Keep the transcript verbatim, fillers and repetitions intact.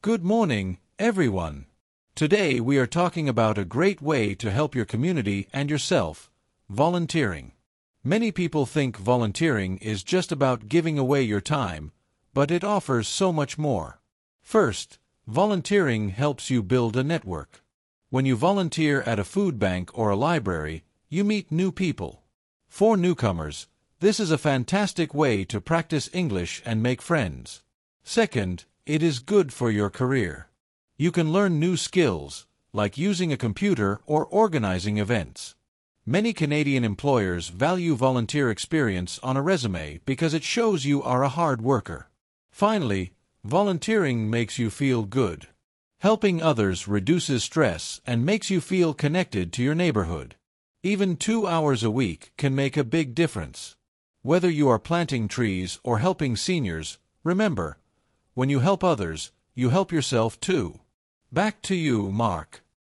Good morning, everyone. Today we are talking about a great way to help your community and yourself, volunteering. Many people think volunteering is just about giving away your time, but it offers so much more. First, volunteering helps you build a network. When you volunteer at a food bank or a library, you meet new people. For newcomers, this is a fantastic way to practice English and make friends. Second, it is good for your career. You can learn new skills, like using a computer or organizing events. Many Canadian employers value volunteer experience on a resume because it shows you are a hard worker. Finally, volunteering makes you feel good. Helping others reduces stress and makes you feel connected to your neighborhood. Even two hours a week can make a big difference. Whether you are planting trees or helping seniors, remember, when you help others, you help yourself too. Back to you, Mark.